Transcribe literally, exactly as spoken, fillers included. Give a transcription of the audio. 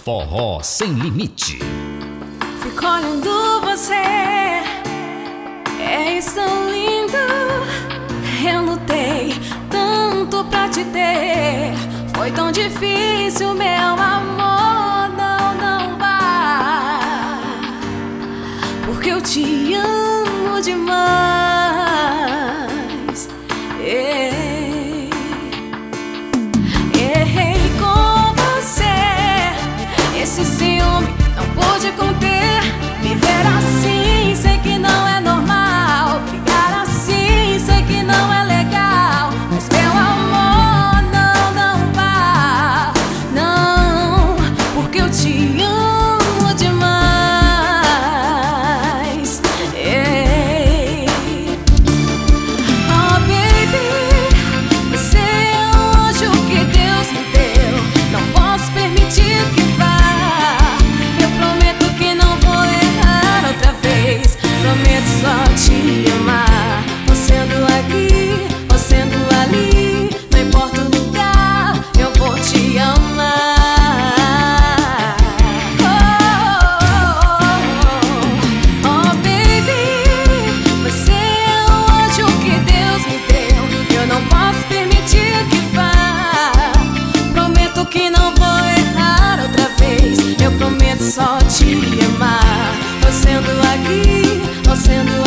Forró Sem Limite. Fico olhando você, é isso tão lindo. Eu lutei tanto pra te ter, foi tão difícil, meu amor. Não, não vá, porque eu te amo demais. Ei, errei com você, esse ciúme não pude conter. Viver assim sei que não é normal, brigar assim sei que não é legal. Mas meu amor, não, não vá, não, porque eu te amo demais. Ei. Oh baby, você é o anjo que Deus me deu, não posso permitir que vá. Eu prometo que não vou errar outra vez, prometo só te amar. Ou sendo aqui, ou sendo ali, não importa o lugar, eu vou te amar. Oh, oh, oh, oh baby, você é o anjo que Deus me deu, eu não posso permitir que vá. Prometo que não vou errar outra vez, eu prometo só te amar. Ou sendo aqui, ou sendo